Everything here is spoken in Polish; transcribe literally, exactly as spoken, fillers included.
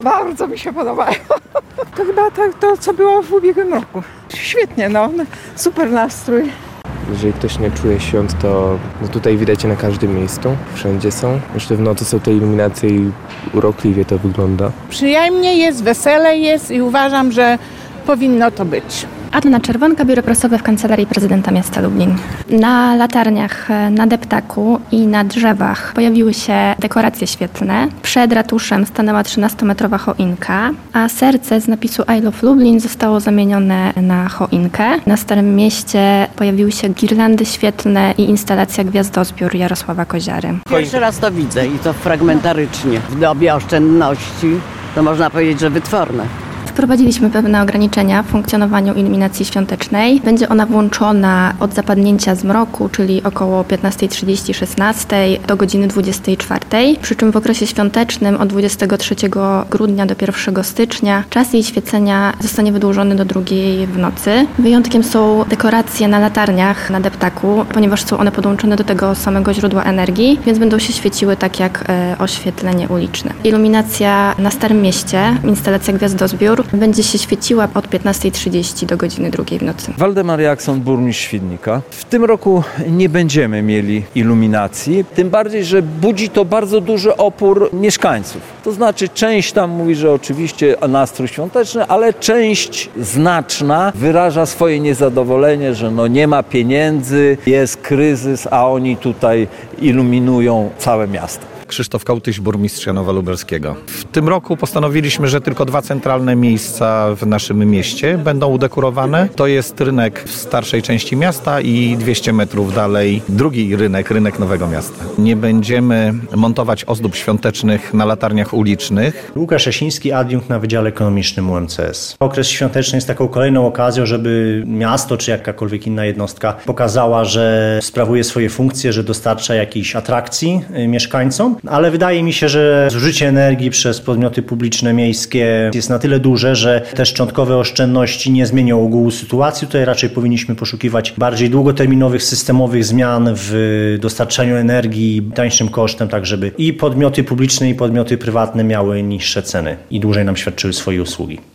Bardzo mi się podobają. To chyba to, to, co było w ubiegłym roku. Świetnie, no. Super nastrój. Jeżeli ktoś nie czuje świąt, to no tutaj widać je na każdym miejscu. Wszędzie są. Jeszcze w nocy są te iluminacje i urokliwie to wygląda. Przyjemnie jest, wesele jest i uważam, że powinno to być. Anna Czerwonka, biuro prasowe w Kancelarii Prezydenta Miasta Lublin. Na latarniach, na deptaku i na drzewach pojawiły się dekoracje świetlne. Przed ratuszem stanęła trzynastometrowa choinka, a serce z napisu I Love Lublin zostało zamienione na choinkę. Na Starym Mieście pojawiły się girlandy świetlne i instalacja Gwiazdozbiór Jarosława Koziary. Pierwszy raz to widzę i to fragmentarycznie. W dobie oszczędności to można powiedzieć, że wytworne. Wprowadziliśmy pewne ograniczenia w funkcjonowaniu iluminacji świątecznej. Będzie ona włączona od zapadnięcia zmroku, czyli około piętnasta trzydzieści szesnasta do godziny dwudziestej czwartej. Przy czym w okresie świątecznym od dwudziestego trzeciego grudnia do pierwszego stycznia czas jej świecenia zostanie wydłużony do drugiej w nocy. Wyjątkiem są dekoracje na latarniach na deptaku, ponieważ są one podłączone do tego samego źródła energii, więc będą się świeciły tak jak e, oświetlenie uliczne. Iluminacja na Starym Mieście, instalacja Gwiazdozbiór, będzie się świeciła od piętnasta trzydzieści do godziny drugiej w nocy. Waldemar Jakson, burmistrz Świdnika. W tym roku nie będziemy mieli iluminacji, tym bardziej, że budzi to bardzo duży opór mieszkańców. To znaczy część tam mówi, że oczywiście nastrój świąteczny, ale część znaczna wyraża swoje niezadowolenie, że no nie ma pieniędzy, jest kryzys, a oni tutaj iluminują całe miasto. Krzysztof Kołtyś, burmistrz Janowa Lubelskiego. W tym roku postanowiliśmy, że tylko dwa centralne miejsca w naszym mieście będą udekorowane. To jest rynek w starszej części miasta i dwieście metrów dalej drugi rynek, rynek Nowego Miasta. Nie będziemy montować ozdób świątecznych na latarniach ulicznych. Łukasz Jasiński, adiunkt na Wydziale Ekonomicznym U M C S. Okres świąteczny jest taką kolejną okazją, żeby miasto czy jakakolwiek inna jednostka pokazała, że sprawuje swoje funkcje, że dostarcza jakiejś atrakcji mieszkańcom. Ale wydaje mi się, że zużycie energii przez podmioty publiczne, miejskie jest na tyle duże, że te szczątkowe oszczędności nie zmienią ogółu sytuacji. Tutaj raczej powinniśmy poszukiwać bardziej długoterminowych, systemowych zmian w dostarczaniu energii tańszym kosztem, tak żeby i podmioty publiczne, i podmioty prywatne miały niższe ceny i dłużej nam świadczyły swoje usługi.